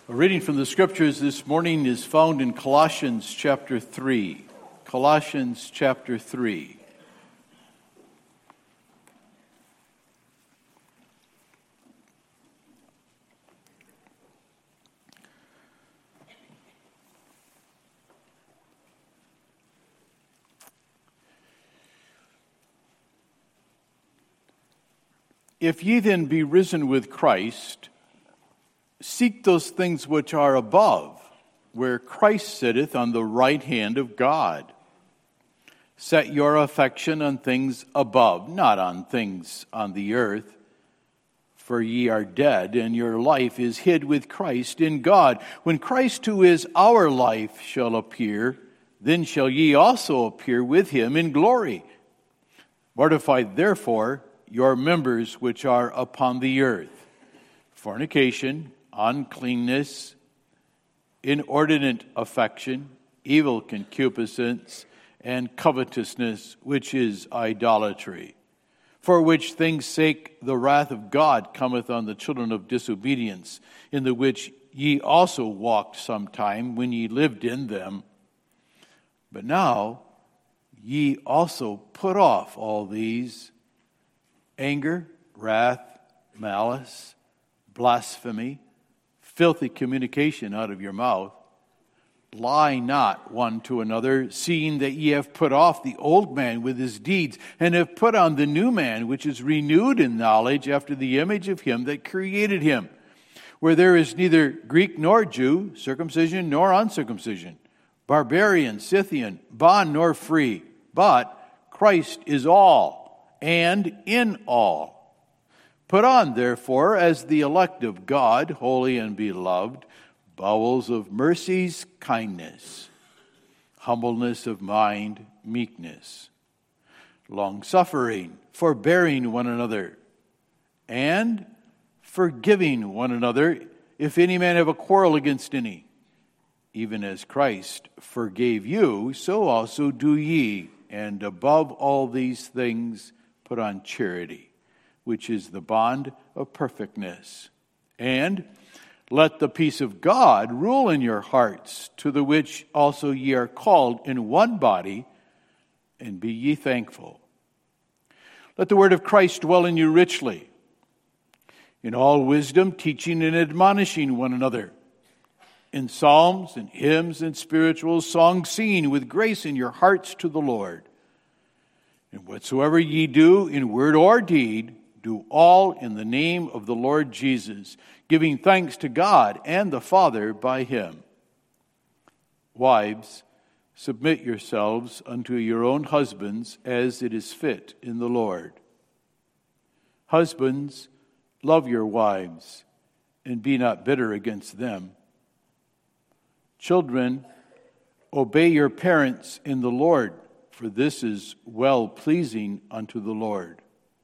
A reading from the Scriptures this morning is found in Colossians chapter 3. Colossians chapter 3. If ye then be risen with Christ, seek those things which are above, where Christ sitteth on the right hand of God. Set your affection on things above, not on things on the earth. For ye are dead, and your life is hid with Christ in God. When Christ, who is our life, shall appear, then shall ye also appear with him in glory. Mortify therefore your members which are upon the earth: fornication, uncleanness, inordinate affection, evil concupiscence, and covetousness, which is idolatry. For which things' sake the wrath of God cometh on the children of disobedience, in the which ye also walked sometime when ye lived in them. But now ye also put off all these: anger, wrath, malice, blasphemy, filthy communication out of your mouth. Lie not one to another, seeing that ye have put off the old man with his deeds, and have put on the new man, which is renewed in knowledge after the image of him that created him, where there is neither Greek nor Jew, circumcision nor uncircumcision, barbarian, Scythian, bond nor free, but Christ is all, and in all. Put on, therefore, as the elect of God, holy and beloved, bowels of mercies, kindness, humbleness of mind, meekness, long-suffering, forbearing one another, and forgiving one another, if any man have a quarrel against any. Even as Christ forgave you, so also do ye. And above all these things, put on charity, which is the bond of perfectness. And let the peace of God rule in your hearts, to the which also ye are called in one body, and be ye thankful. Let the word of Christ dwell in you richly, in all wisdom, teaching and admonishing one another, in psalms and hymns and spiritual songs, singing with grace in your hearts to the Lord. And whatsoever ye do in word or deed, do all in the name of the Lord Jesus, giving thanks to God and the Father by him. Wives, submit yourselves unto your own husbands as it is fit in the Lord. Husbands, love your wives, and be not bitter against them. Children, obey your parents in the Lord, for this is well-pleasing unto the Lord.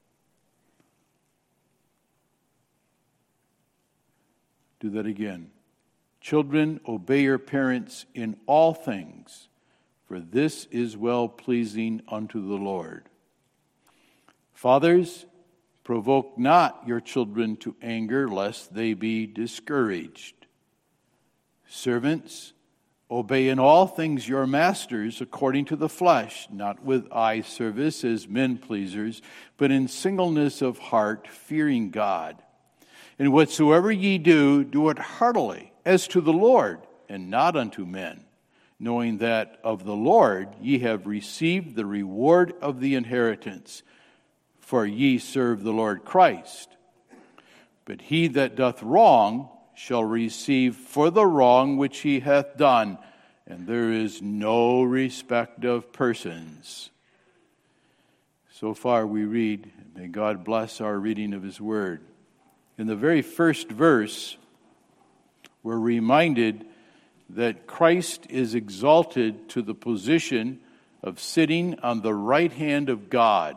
Do that again. Children, obey your parents in all things, for this is well-pleasing unto the Lord. Fathers, provoke not your children to anger, lest they be discouraged. Servants, obey in all things your masters according to the flesh, not with eye service as men pleasers, but in singleness of heart, fearing God. And whatsoever ye do, do it heartily, as to the Lord, and not unto men, knowing that of the Lord ye have received the reward of the inheritance. For ye serve the Lord Christ. But he that doth wrong shall receive for the wrong which he hath done, and there is no respect of persons. So far we read, may God bless our reading of his word. In the very first verse, we're reminded that Christ is exalted to the position of sitting on the right hand of God,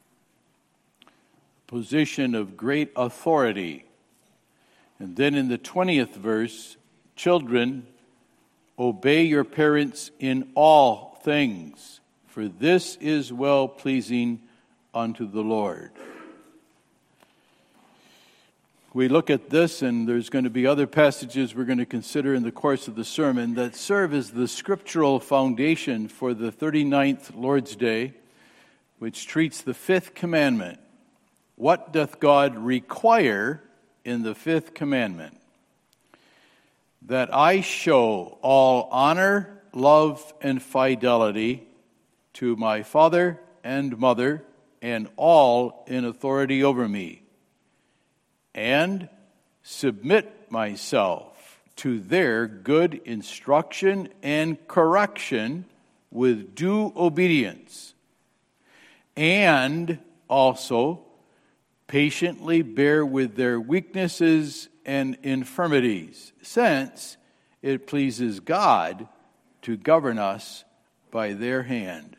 a position of great authority. And then in the 20th verse, children, obey your parents in all things, for this is well-pleasing unto the Lord. we look at this, and there's going to be other passages we're going to consider in the course of the sermon that serve as the scriptural foundation for the 39th Lord's Day, which treats the fifth commandment. What doth God require in the fifth commandment? That I show all honor, love, and fidelity to my father and mother and all in authority over me, and submit myself to their good instruction and correction with due obedience, and also patiently bear with their weaknesses and infirmities, since it pleases God to govern us by their hand.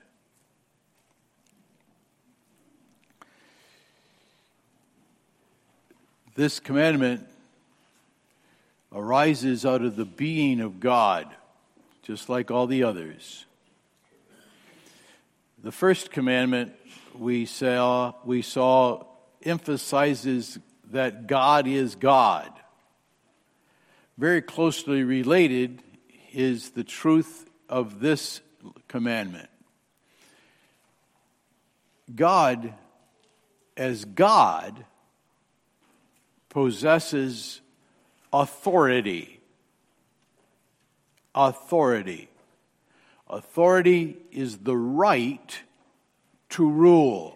This commandment arises out of the being of God, just like all the others. The first commandment we saw emphasizes that God is God. Very closely related is the truth of this commandment. God, as God, possesses authority. Authority. Authority is the right to rule.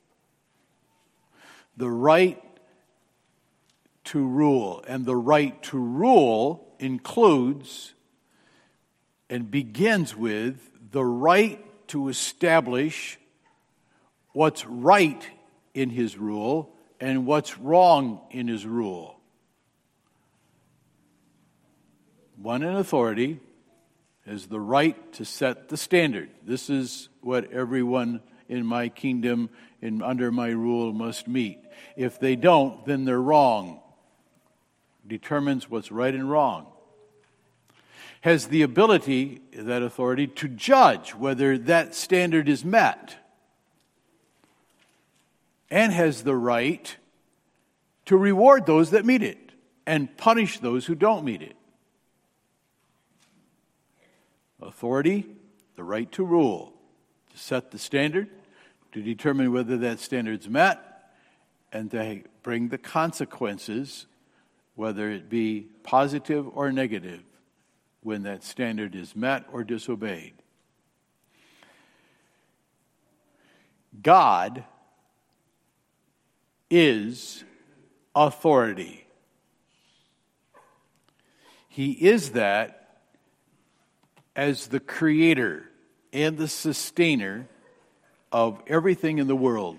The right to rule. And the right to rule includes and begins with the right to establish what's right in his rule and what's wrong in his rule. One in authority has the right to set the standard. This is what everyone in my kingdom and under my rule must meet. If they don't, then they're wrong. Determines what's right and wrong. Has the ability, that authority, to judge whether that standard is met. And has the right to reward those that meet it and punish those who don't meet it. Authority, the right to rule, to set the standard, to determine whether that standard's met, and to bring the consequences, whether it be positive or negative, when that standard is met or disobeyed. God is authority. He is that as the creator and the sustainer of everything in the world.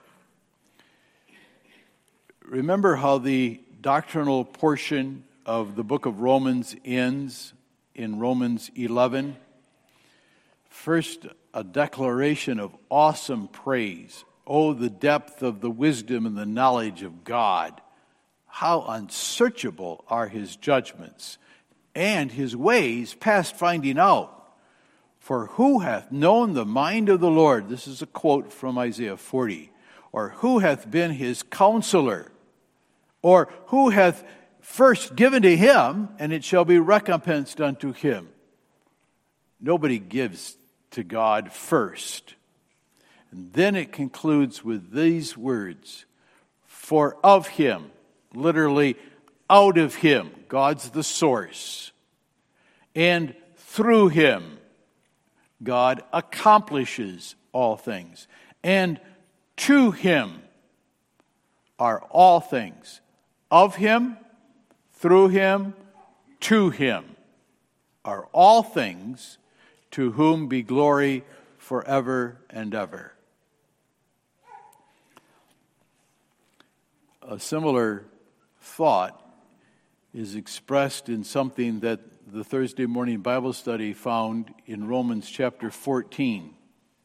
Remember how the doctrinal portion of the book of Romans ends in Romans 11? First, a declaration of awesome praise. Oh, the depth of the wisdom and the knowledge of God. How unsearchable are his judgments, and his ways past finding out. For who hath known the mind of the Lord? This is a quote from Isaiah 40. Or who hath been his counselor? Or who hath first given to him, and it shall be recompensed unto him? Nobody gives to God first. And then it concludes with these words. For of him, literally out of him, God's the source. And through him, God accomplishes all things. And to him are all things. Of him, through him, to him are all things, to whom be glory forever and ever. A similar thought is expressed in something that the Thursday morning Bible study found in Romans chapter 14.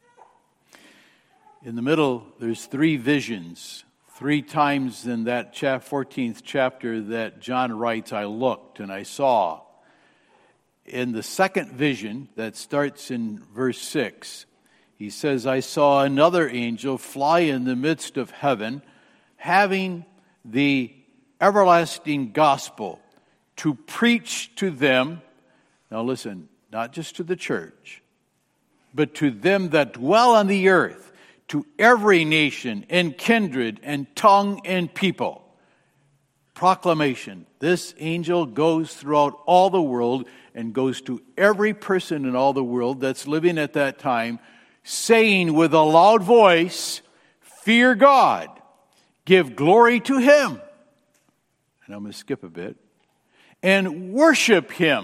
In the middle, there's three visions. 3 times in that 14th chapter that John writes, I looked and I saw. In the second vision that starts in verse 6, he says, I saw another angel fly in the midst of heaven, having the everlasting gospel, to preach to them, now listen, not just to the church, but to them that dwell on the earth, to every nation and kindred and tongue and people. Proclamation. This angel goes throughout all the world and goes to every person in all the world that's living at that time, saying with a loud voice, fear God, give glory to Him. And I'm going to skip a bit. And worship Him.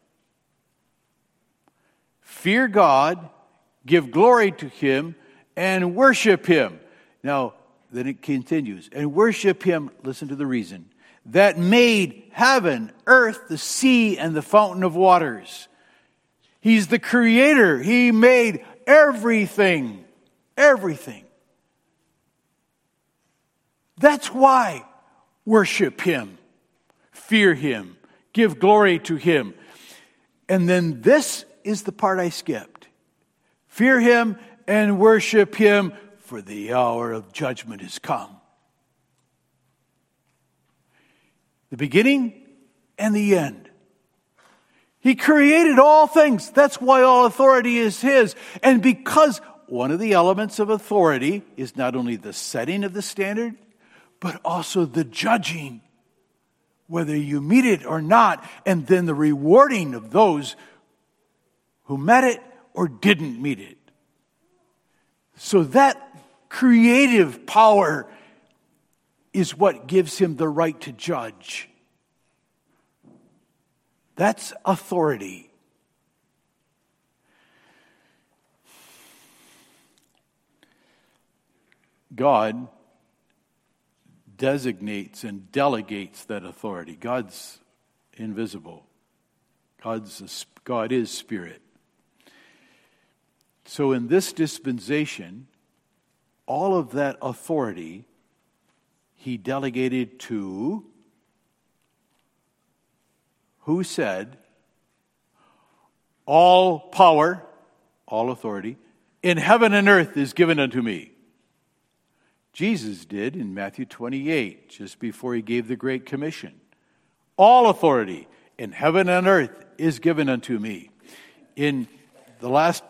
Fear God, give glory to Him, and worship Him. Now, then it continues. And worship Him, listen to the reason, that made heaven, earth, the sea, and the fountain of waters. He's the creator. He made everything. Everything. That's why worship Him, fear Him, give glory to Him. And then this is the part I skipped. Fear Him and worship Him, for the hour of judgment is come. The beginning and the end. He created all things. That's why all authority is His. And because one of the elements of authority is not only the setting of the standard, but also the judging, whether you meet it or not, and then the rewarding of those who met it or didn't meet it. So that creative power is what gives Him the right to judge. That's authority. God designates and delegates that authority. God's invisible. God is spirit. So in this dispensation, all of that authority He delegated to who said, all power, all authority, in heaven and earth is given unto me. Jesus did in Matthew 28, just before He gave the Great Commission. All authority in heaven and earth is given unto me. In the last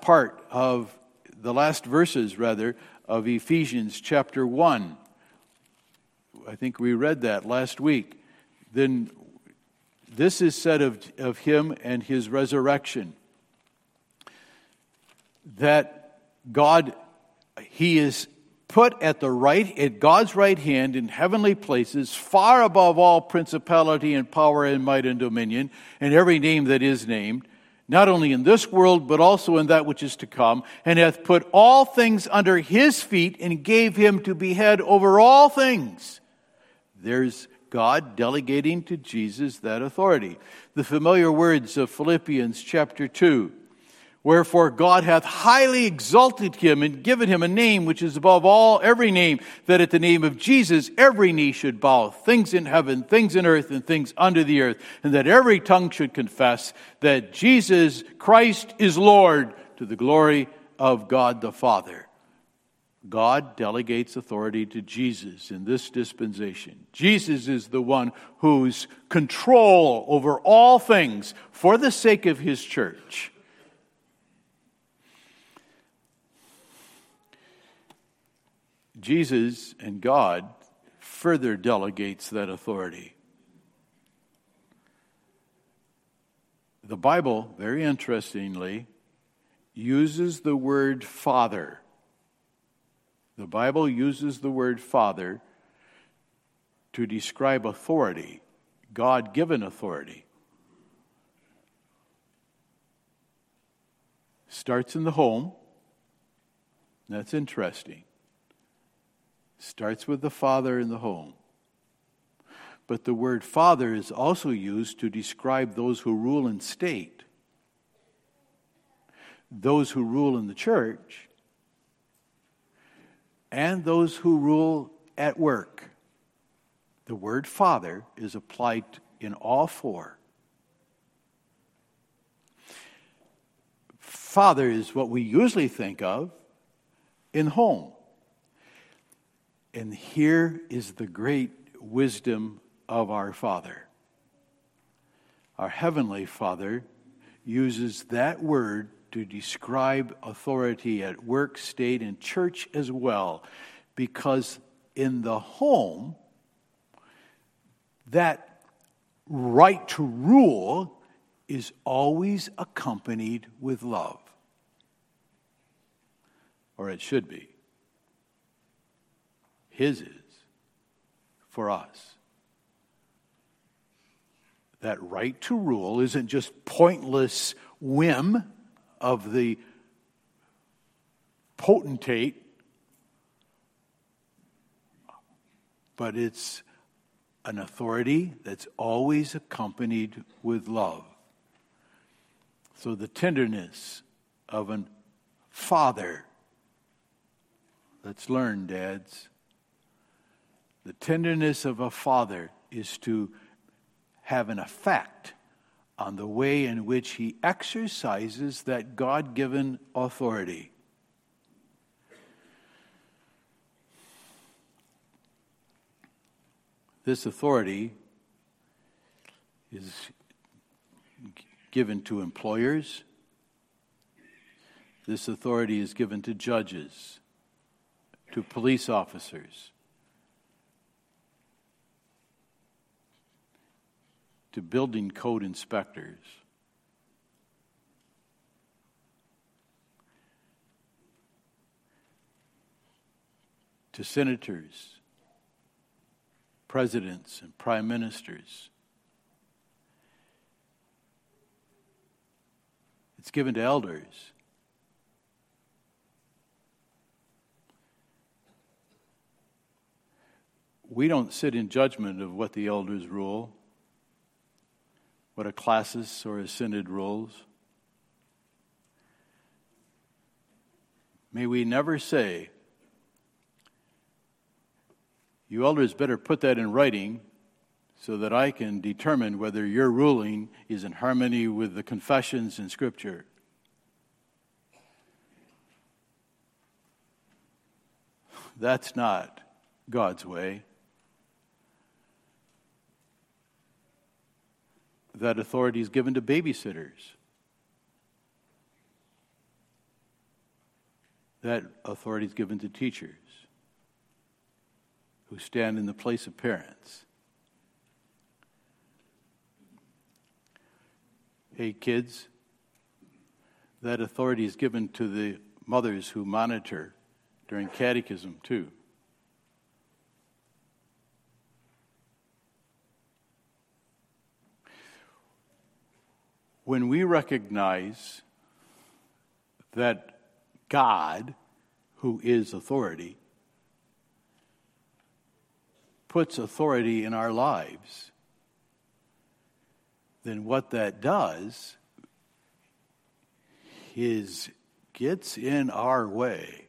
verses of Ephesians chapter 1, I think we read that last week. Then this is said of Him and His resurrection, that God, He is put at God's right hand in heavenly places, far above all principality and power and might and dominion, and every name that is named, not only in this world, but also in that which is to come, and hath put all things under His feet, and gave Him to be head over all things. There's God delegating to Jesus that authority. The familiar words of Philippians chapter 2. Wherefore God hath highly exalted Him and given Him a name which is above every name, that at the name of Jesus every knee should bow, things in heaven, things in earth, and things under the earth, and that every tongue should confess that Jesus Christ is Lord, to the glory of God the Father. God delegates authority to Jesus in this dispensation. Jesus is the one whose control over all things for the sake of His church. Jesus and God further delegates that authority. The Bible, very interestingly, uses the word Father. The Bible uses the word Father to describe authority, God-given authority. Starts in the home. That's interesting. Starts with the father in the home. But the word Father is also used to describe those who rule in state, those who rule in the church, and those who rule at work. The word Father is applied in all four. Father is what we usually think of in home. And here is the great wisdom of our Father. Our Heavenly Father uses that word to describe authority at work, state, and church as well, because in the home, that right to rule is always accompanied with love. Or it should be. His is for us. That right to rule isn't just pointless whim of the potentate, but it's an authority that's always accompanied with love. So the tenderness of a father, let's learn, dads. The tenderness of a father is to have an effect on the way in which he exercises that God-given authority. This authority is given to employers. This authority is given to judges, to police officers, to building code inspectors, to senators, presidents, and prime ministers. It's given to elders. We don't sit in judgment of what the elders rule, what a classis or a synod rules. May we never say, you elders better put that in writing so that I can determine whether your ruling is in harmony with the confessions in Scripture. That's not God's way. That authority is given to babysitters. That authority is given to teachers who stand in the place of parents. Hey, kids, that authority is given to the mothers who monitor during catechism, too. When we recognize that God, who is authority, puts authority in our lives, then what that does is gets in our way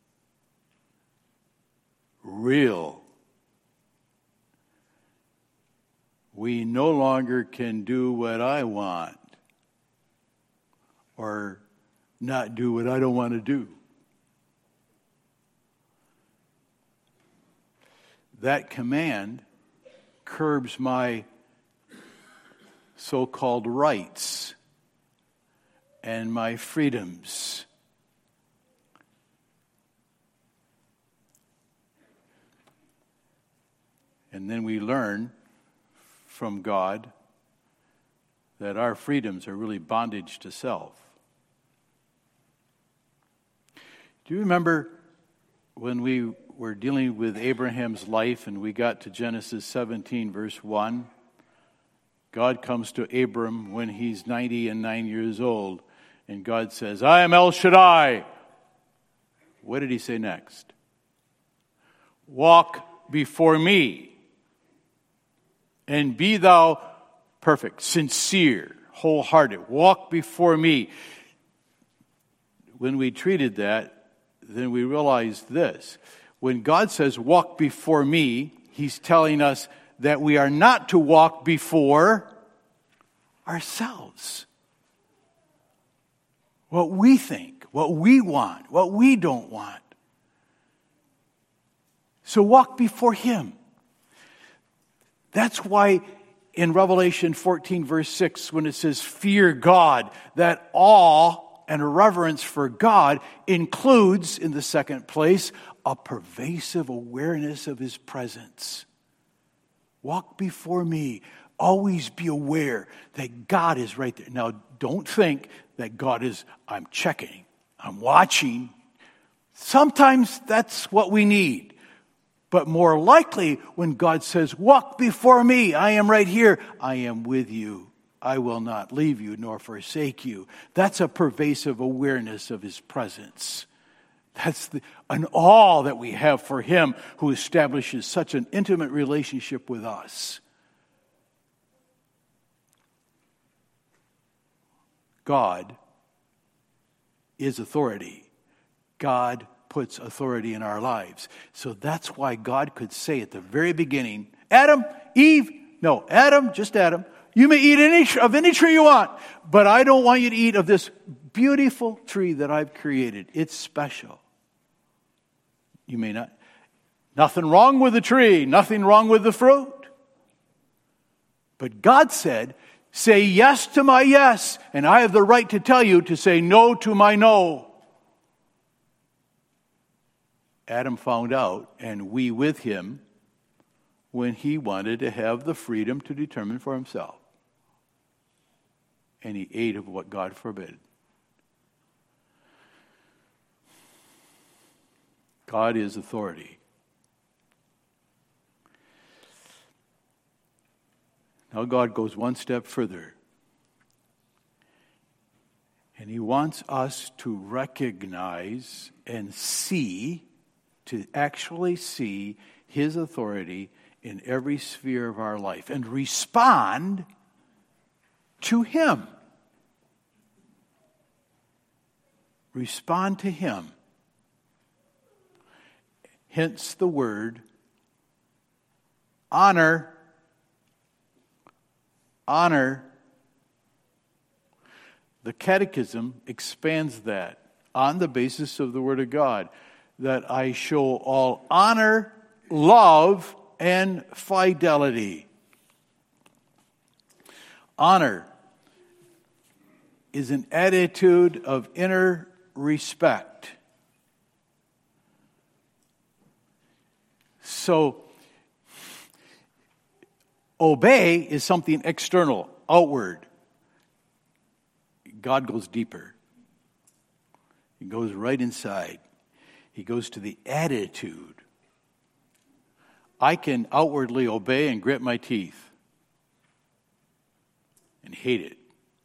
real. We no longer can do what I want or not do what I don't want to do. That command curbs my so-called rights and my freedoms. And then we learn from God that our freedoms are really bondage to self. Do you remember when we were dealing with Abraham's life and we got to Genesis 17, verse 1? God comes to Abram when he's 99 years old, and God says, I am El Shaddai. What did he say next? Walk before me, and be thou perfect, sincere, wholehearted. Walk before me. When we treated that, then we realized this. When God says, walk before me, he's telling us that we are not to walk before ourselves. What we think, what we want, what we don't want. So walk before him. That's why in Revelation 14, verse 6, when it says, fear God, that awe and reverence for God includes, in the second place, a pervasive awareness of his presence. Walk before me. Always be aware that God is right there. Now, don't think that God is, I'm checking, I'm watching. Sometimes that's what we need. But more likely, when God says, walk before me, I am right here, I am with you. I will not leave you nor forsake you. That's a pervasive awareness of his presence. That's an awe that we have for him who establishes such an intimate relationship with us. God is authority. God puts authority in our lives. So that's why God could say at the very beginning, Adam, just Adam, you may eat of any tree you want, but I don't want you to eat of this beautiful tree that I've created. It's special. You may not. Nothing wrong with the tree, nothing wrong with the fruit. But God said, say yes to my yes, and I have the right to tell you to say no to my no. Adam found out, and we with him, when he wanted to have the freedom to determine for himself. And he ate of what God forbid. God is authority. Now God goes one step further. And he wants us to recognize and see, to actually see his authority in every sphere of our life and respond to him. Respond to him. Hence the word honor. Honor. The Catechism expands that on the basis of the Word of God, that I show all honor, love, and fidelity. Honor is an attitude of inner respect. So, obey is something external, outward. God goes deeper. He goes right inside. He goes to the attitude. I can outwardly obey and grit my teeth and hate it.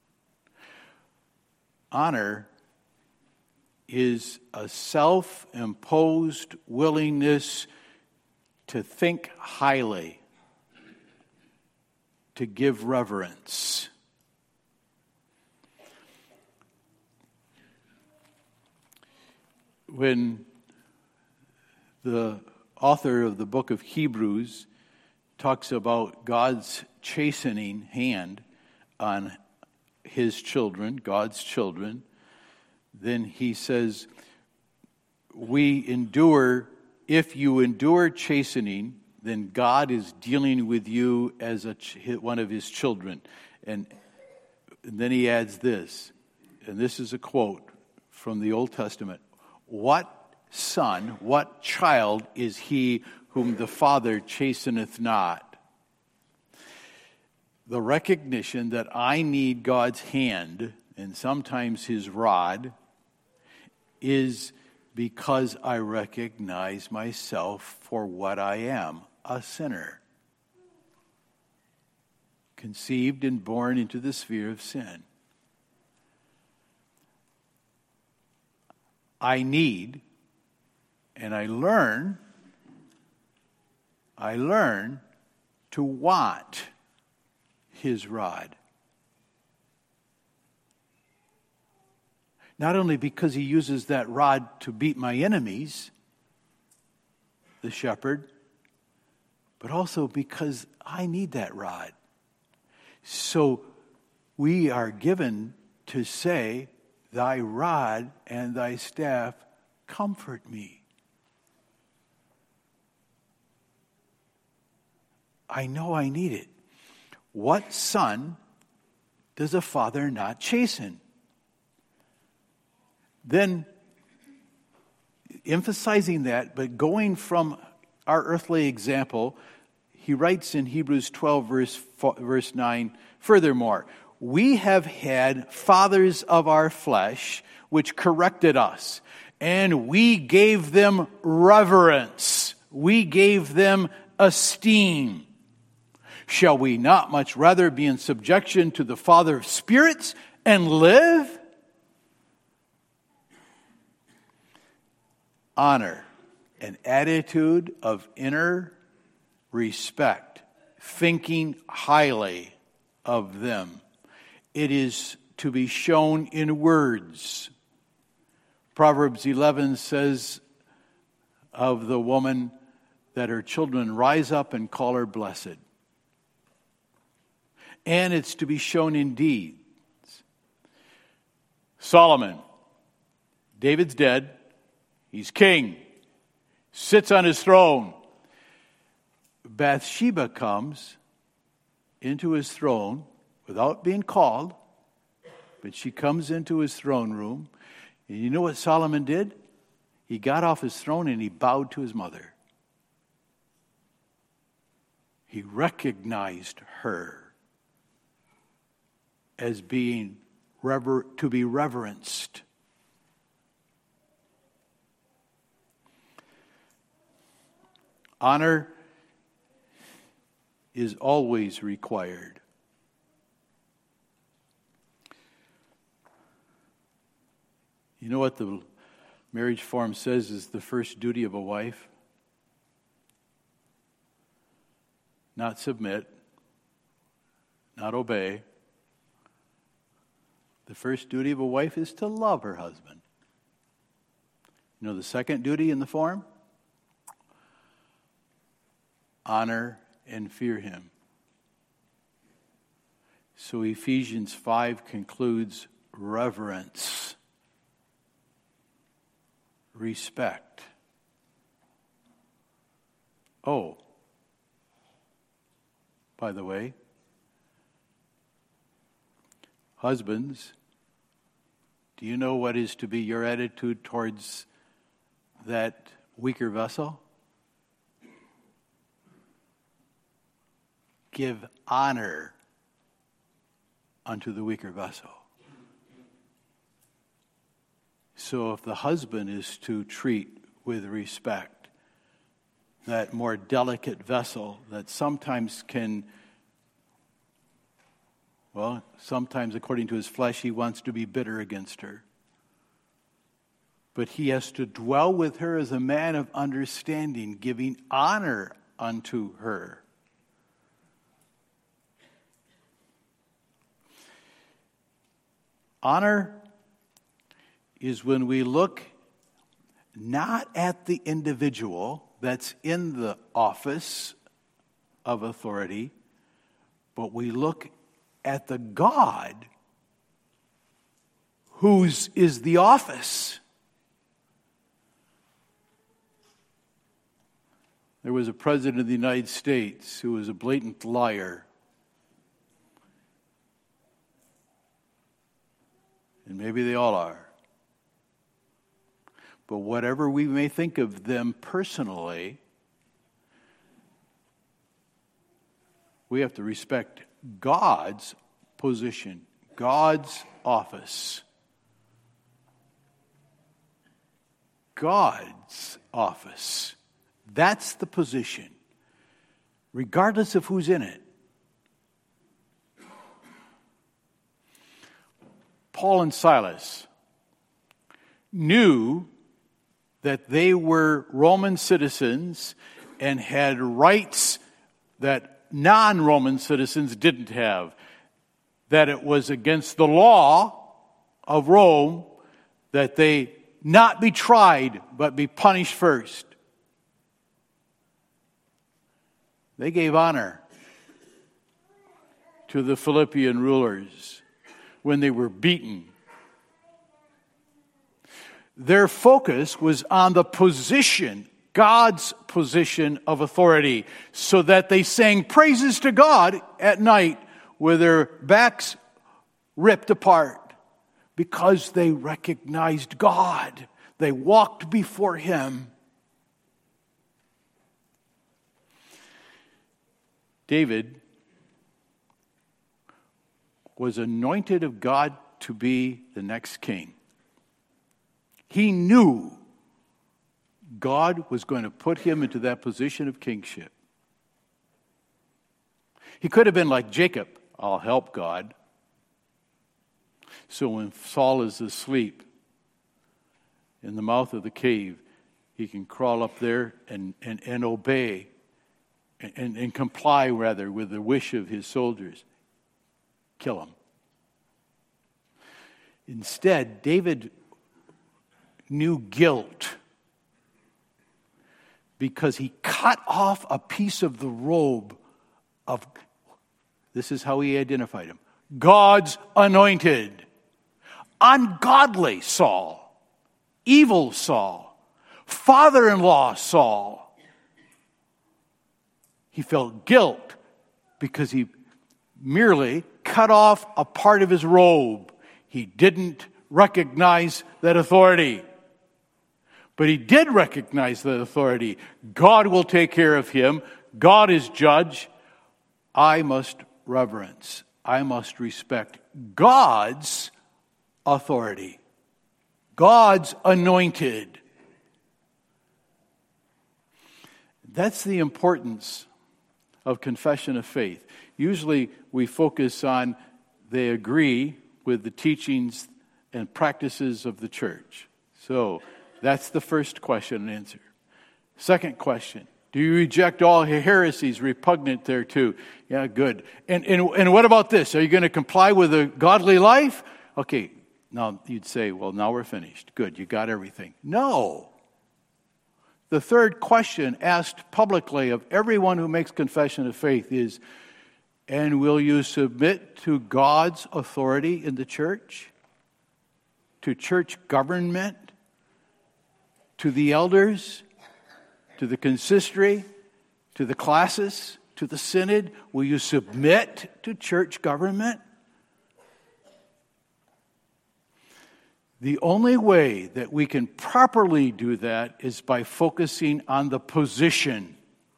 Honor is a self-imposed willingness to think highly, to give reverence. When the author of the book of Hebrews talks about God's chastening hand on his children, God's children, then he says, if you endure chastening, then God is dealing with you as one of his children. And then he adds this, and this is a quote from the Old Testament. What son, what child is he whom the Father chasteneth not? The recognition that I need God's hand, and sometimes his rod, is because I recognize myself for what I am, a sinner, conceived and born into the sphere of sin. I need, and I learn to want his rod. Not only because he uses that rod to beat my enemies, the shepherd, but also because I need that rod. So we are given to say, thy rod and thy staff comfort me. I know I need it. What son does a father not chasten? Then, emphasizing that, but going from our earthly example, he writes in Hebrews 12, verse 9, furthermore, we have had fathers of our flesh which corrected us, and we gave them reverence. We gave them esteem. Shall we not much rather be in subjection to the Father of spirits and live? Honor, an attitude of inner respect, thinking highly of them. It is to be shown in words. Proverbs 11 says of the woman that her children rise up and call her blessed. And it's to be shown in deeds. Solomon, David's dead. He's king. Sits on his throne. Bathsheba comes into his throne without being called, but she comes into his throne room. And you know what Solomon did? He got off his throne and he bowed to his mother. He recognized her as being to be reverenced. Honor is always required. You know what the marriage form says is the first duty of a wife? Not submit, not obey. The first duty of a wife is to love her husband. You know the second duty in the form? Honor and fear him. So Ephesians 5 concludes reverence, respect. Oh, by the way, husbands, do you know what is to be your attitude towards that weaker vessel? Give honor unto the weaker vessel. So if the husband is to treat with respect that more delicate vessel that sometimes can, well, sometimes according to his flesh he wants to be bitter against her. But he has to dwell with her as a man of understanding, giving honor unto her. Honor is when we look not at the individual that's in the office of authority, but we look at the God whose is the office. There was a president of the United States who was a blatant liar. And maybe they all are. But whatever we may think of them personally, we have to respect God's position, God's office. God's office. That's the position, regardless of who's in it. Paul and Silas knew that they were Roman citizens and had rights that non-Roman citizens didn't have. That it was against the law of Rome that they not be tried but be punished first. They gave honor to the Philippian rulers when they were beaten. Their focus was on the position God's position of authority, so that they sang praises to God at night with their backs ripped apart, because they recognized God. They walked before Him. David was anointed of God to be the next king. He knew God was going to put him into that position of kingship. He could have been like Jacob, I'll help God. So when Saul is asleep in the mouth of the cave, he can crawl up there and obey and comply, rather, with the wish of his soldiers. Kill him. Instead, David knew guilt because he cut off a piece of the robe of, this is how he identified him, God's anointed. Ungodly Saul, evil Saul, father-in-law Saul. He felt guilt because he merely cut off a part of his robe. He didn't recognize that authority. But he did recognize that authority. God will take care of him. God is judge. I must reverence. I must respect God's authority. God's anointed. That's the importance of confession of faith. Usually we focus on they agree with the teachings and practices of the church. So that's the first question and answer. Second question, do you reject all heresies repugnant thereto? Yeah, good. And what about this? Are you going to comply with a godly life? Okay, now you'd say, well, now we're finished. Good, you got everything. No. The third question asked publicly of everyone who makes confession of faith is, and will you submit to God's authority in the church? To church government? To the elders? To the consistory? To the classis? To the synod? Will you submit to church government? The only way that we can properly do that is by focusing on the position.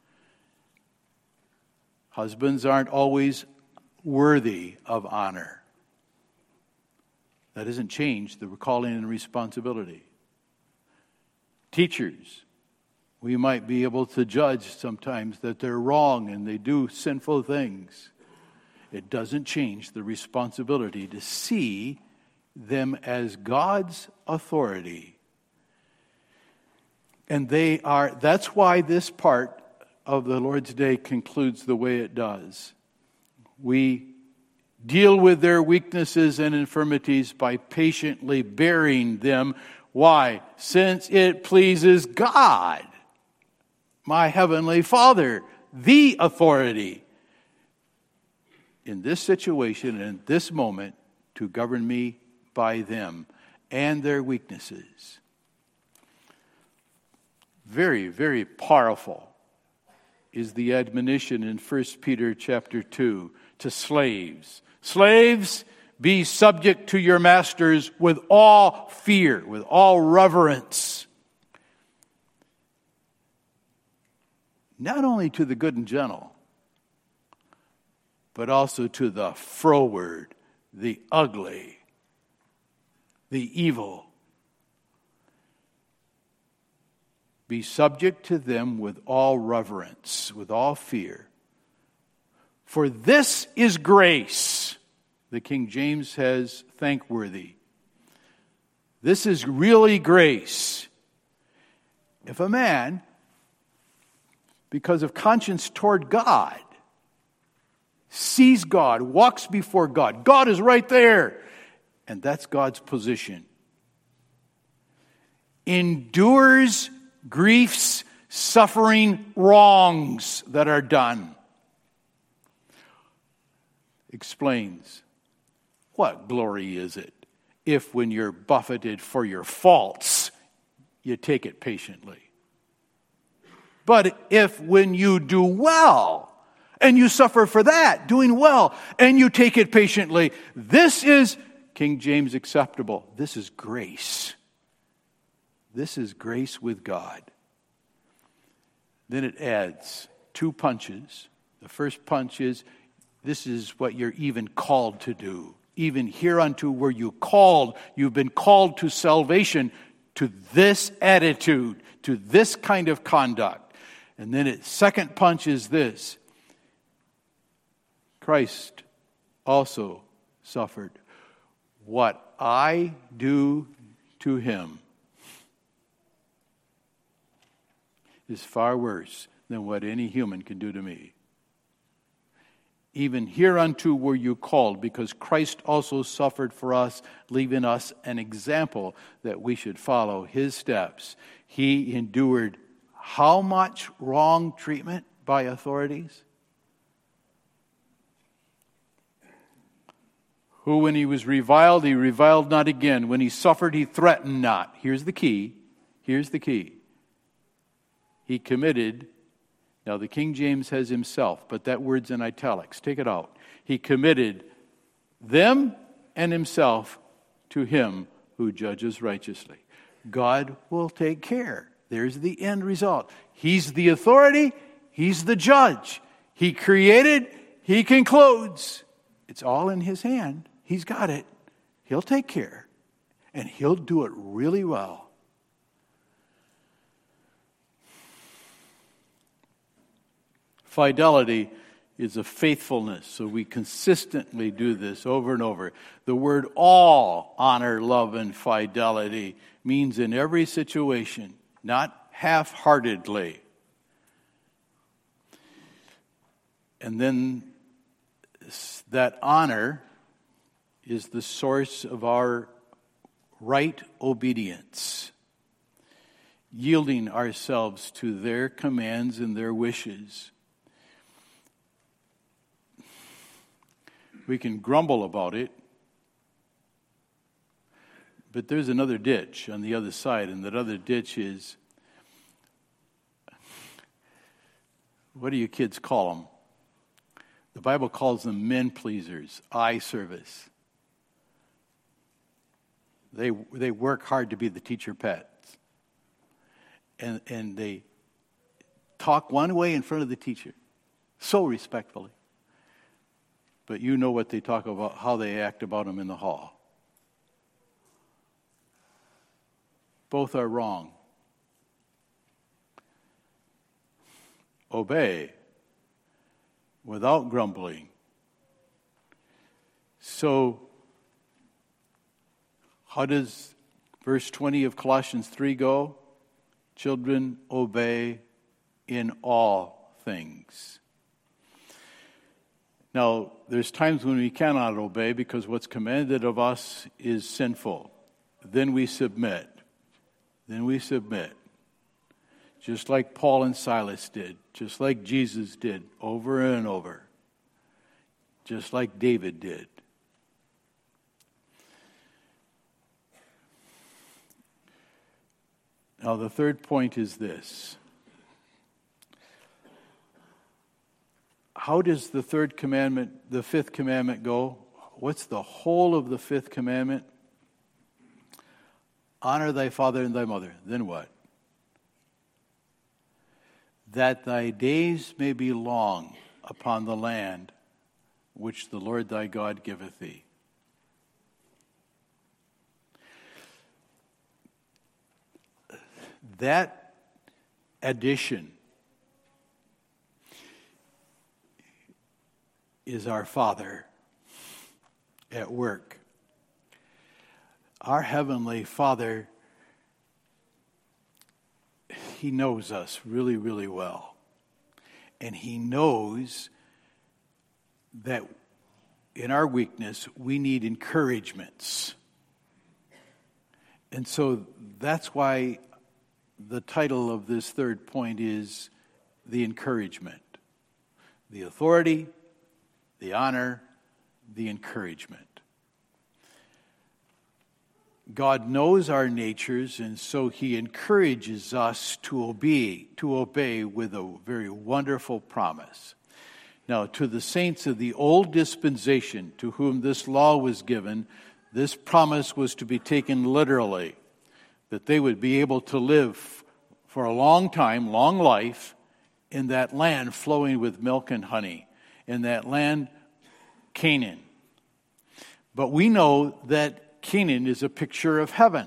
Husbands aren't always worthy of honor. That doesn't change the calling and responsibility. Teachers, we might be able to judge sometimes that they're wrong and they do sinful things. It doesn't change the responsibility to see them as God's authority. And that's why this part of the Lord's Day concludes the way it does. We deal with their weaknesses and infirmities by patiently bearing them. Why? Since it pleases God, my heavenly Father, the authority, in this situation and this moment, to govern me by them and their weaknesses. Very, very powerful is the admonition in 1 Peter chapter 2 to slaves. Slaves, be subject to your masters with all fear, with all reverence. Not only to the good and gentle, but also to the froward, the ugly, the evil. Be subject to them with all reverence, with all fear. For this is grace. The King James says, thankworthy. This is really grace. If a man, because of conscience toward God, sees God, walks before God, God is right there, and that's God's position, endures griefs, suffering, wrongs that are done, explains, what glory is it if when you're buffeted for your faults, you take it patiently? But if when you do well, and you suffer for that, doing well, and you take it patiently, this is, King James, acceptable. This is grace. This is grace with God. Then it adds 2 punches. The first punch is, this is what you're even called to do. Even hereunto were you called. You've been called to salvation, to this attitude, to this kind of conduct. And then its second punch is this. Christ also suffered. What I do to him is far worse than what any human can do to me. Even hereunto were you called, because Christ also suffered for us, leaving us an example that we should follow his steps. He endured how much wrong treatment by authorities? Who, when he was reviled, he reviled not again. When he suffered, he threatened not. Here's the key. Here's the key. He committed. Now, the King James has himself, but that word's in italics. Take it out. He committed them and himself to him who judges righteously. God will take care. There's the end result. He's the authority. He's the judge. He created. He concludes. It's all in his hand. He's got it. He'll take care. And he'll do it really well. Fidelity is a faithfulness, so we consistently do this over and over. The word all, honor, love, and fidelity means in every situation, not half-heartedly. And then that honor is the source of our right obedience, yielding ourselves to their commands and their wishes. We can grumble about it, but there's another ditch on the other side, and that other ditch is, what do you kids call them? The Bible calls them men pleasers, eye service. They work hard to be the teacher pets. And they talk one way in front of the teacher, so respectfully. But you know what they talk about, how they act about them in the hall. Both are wrong. Obey without grumbling. So, how does verse 20 of Colossians 3 go? Children, obey in all things. Now, there's times when we cannot obey because what's commanded of us is sinful. Then we submit. Just like Paul and Silas did. Just like Jesus did over and over. Just like David did. Now, the third point is this. How does the fifth commandment go? What's the whole of the fifth commandment? Honor thy father and thy mother. Then what? That thy days may be long upon the land which the Lord thy God giveth thee. That addition is our Father at work. Our Heavenly Father, He knows us really, really well. And He knows that in our weakness, we need encouragements. And so that's why the title of this third point is the encouragement. The authority, the honor, the encouragement. God knows our natures, and so he encourages us to obey with a very wonderful promise. Now, to the saints of the old dispensation to whom this law was given, this promise was to be taken literally, that they would be able to live for a long time, long life, in that land flowing with milk and honey, in that land, Canaan. But we know that Canaan is a picture of heaven.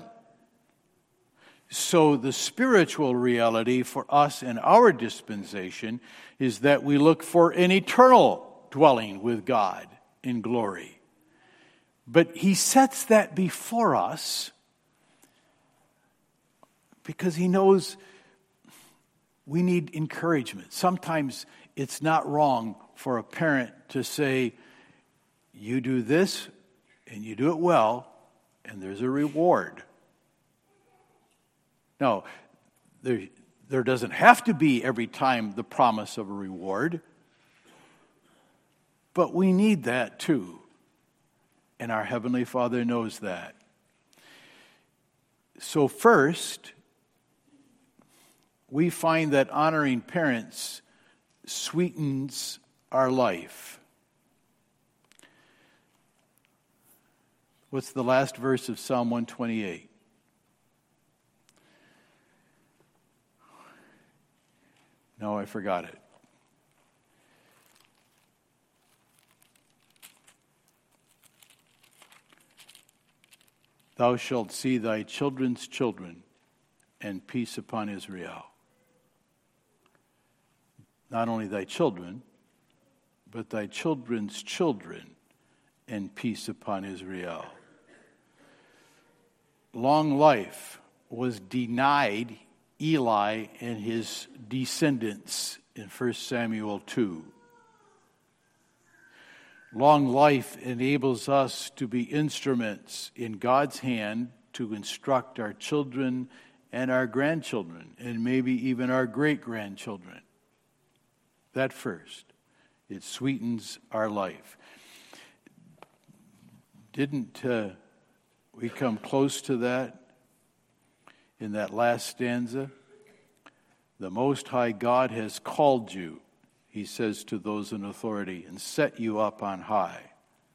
So the spiritual reality for us in our dispensation is that we look for an eternal dwelling with God in glory. But he sets that before us because he knows we need encouragement. Sometimes it's not wrong for a parent to say, you do this and you do it well, and there's a reward. Now, there doesn't have to be every time the promise of a reward, but we need that too. And our Heavenly Father knows that. So first, we find that honoring parents sweetens our life. What's the last verse of Psalm 128? No, I forgot it. Thou shalt see thy children's children, and peace upon Israel. Not only thy children, but thy children's children, and peace upon Israel. Long life was denied Eli and his descendants in 1 Samuel 2. Long life enables us to be instruments in God's hand to instruct our children and our grandchildren, and maybe even our great-grandchildren. That first. It sweetens our life. Didn't we come close to that in that last stanza? The Most High God has called you, he says to those in authority, and set you up on high.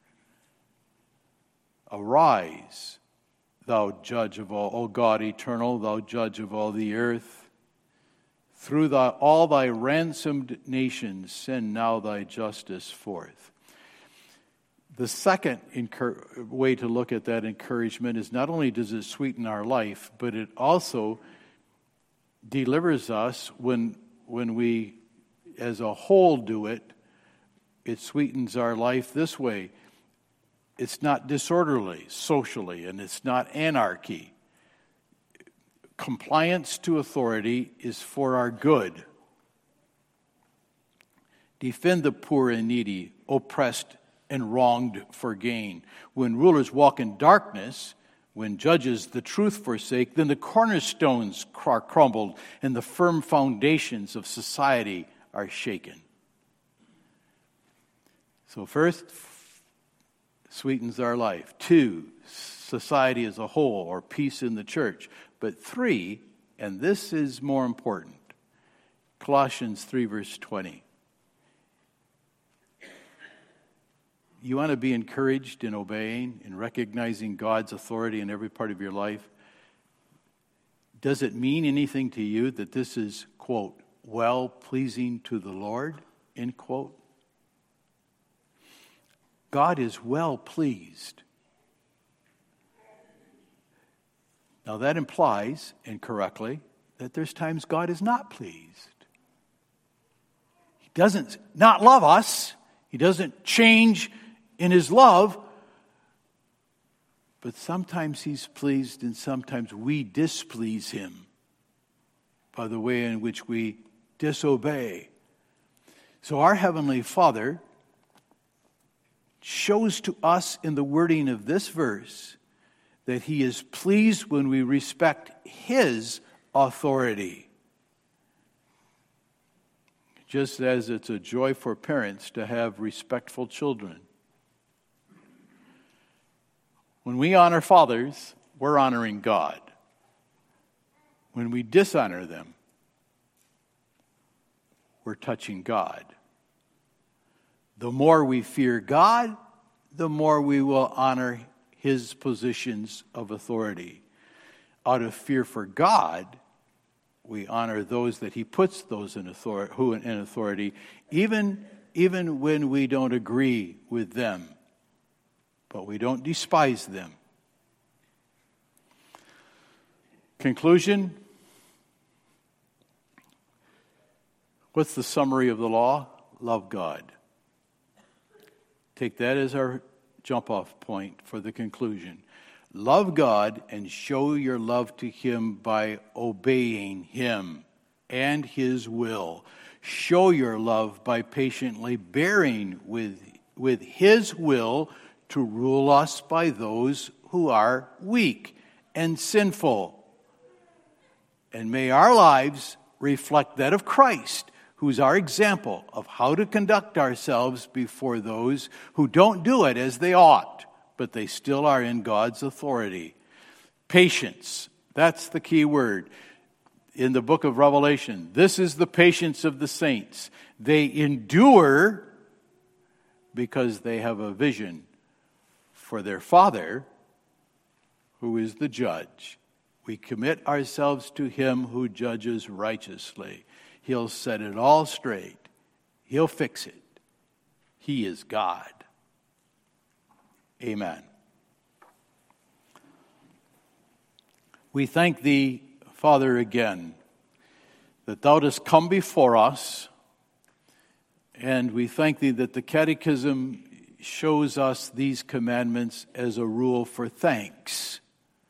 Arise, thou judge of all, O God eternal, thou judge of all the earth. Through all thy ransomed nations, send now thy justice forth. The second way to look at that encouragement is not only does it sweeten our life, but it also delivers us when we as a whole do it. It sweetens our life this way. It's not disorderly socially, and it's not anarchy. Compliance to authority is for our good. Defend the poor and needy, oppressed and wronged for gain. When rulers walk in darkness, when judges the truth forsake, then the cornerstones are crumbled and the firm foundations of society are shaken. So first, sweetens our life. 2, society as a whole, or peace in the church. But 3, and this is more important, Colossians 3 verse 20. You want to be encouraged in obeying, in recognizing God's authority in every part of your life? Does it mean anything to you that this is, quote, well-pleasing to the Lord, end quote? God is well pleased. Now that implies, incorrectly, that there's times God is not pleased. He doesn't not love us. He doesn't change in his love. But sometimes he's pleased and sometimes we displease him by the way in which we disobey. So our Heavenly Father shows to us in the wording of this verse that he is pleased when we respect his authority. Just as it's a joy for parents to have respectful children. When we honor fathers, we're honoring God. When we dishonor them, we're touching God. The more we fear God, the more we will honor his positions of authority. Out of fear for God, we honor those that he puts those in authority, even when we don't agree with them. But we don't despise them. Conclusion. What's the summary of the law? Love God. Take that as our jump-off point for the conclusion. Love God and show your love to him by obeying him and his will. Show your love by patiently bearing with his will to rule us by those who are weak and sinful. And may our lives reflect that of Christ, who's our example of how to conduct ourselves before those who don't do it as they ought, but they still are in God's authority. Patience, that's the key word in the book of Revelation. This is the patience of the saints. They endure because they have a vision for their Father, who is the judge. We commit ourselves to him who judges righteously. He'll set it all straight. He'll fix it. He is God. Amen. We thank thee, Father, again, that thou dost come before us, and we thank thee that the Catechism shows us these commandments as a rule for thanks.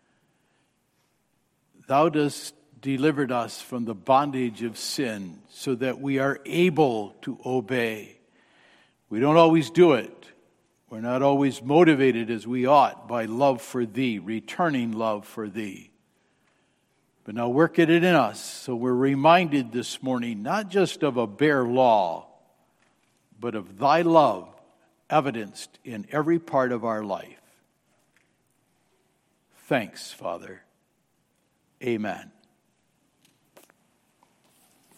Thou dost delivered us from the bondage of sin so that we are able to obey. We don't always do it. We're not always motivated as we ought by love for thee, returning love for thee. But now work it in us so we're reminded this morning not just of a bare law, but of thy love evidenced in every part of our life. Thanks, Father. Amen.